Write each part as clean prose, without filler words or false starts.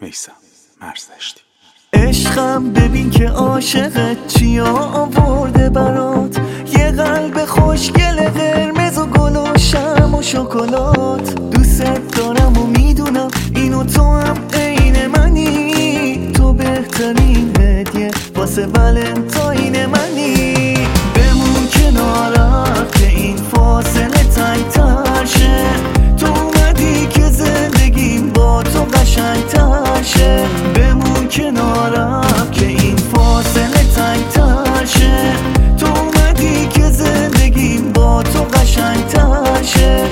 میثم مرزدشتی. عشقم ببین که عاشقت چیا آورده برات، یه قلب خوشگل قرمز و گل و شم و شکلات. دوست دارم و میدونم اینو تو هم عین منی، تو بهترین هدیه واسه ولنتاین منی. بمون کنارم که این فاصله تنگ‌تر شه، تو اومدی که زندگیم با تو قشنگ‌تر شه. بمون کنارم که این فاصله تنگ‌تر شه، تو اومدی که زندگیم با تو قشنگ‌تر شه.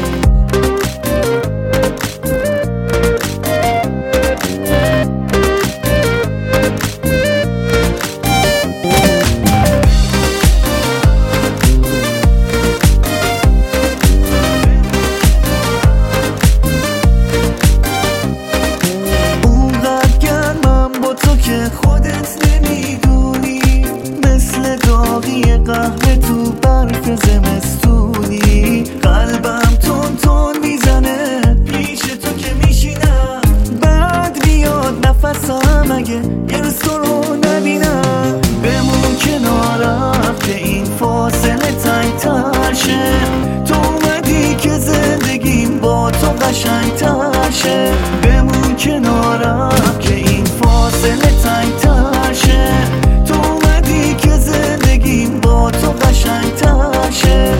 خودت نمیدونی مثل داغی قهوه تو برف زمستونی. قلبم تون تون میزنه پیش تو که میشینم، بعد بیاد نفسم اگه یه روز تو رو نبینم. بمون کنارم که این فاصله تنگ‌تر شه، تو اومدی که زندگیم با تو قشنگ‌تر شه. بمون کنارم که این فاصله تنگ‌تر شه، تو اومدی که زندگیم با تو قشنگ‌تر شه.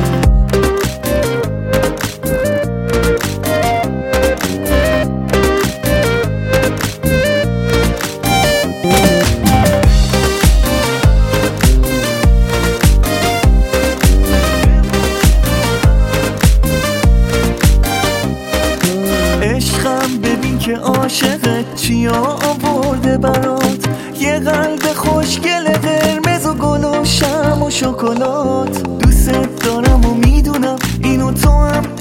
عشقم ببین که عاشقت چیا آورده برات، یه قلب خوشگل قرمز و گل و شم و شکلات. دوست دارم و میدونم اینو تو هم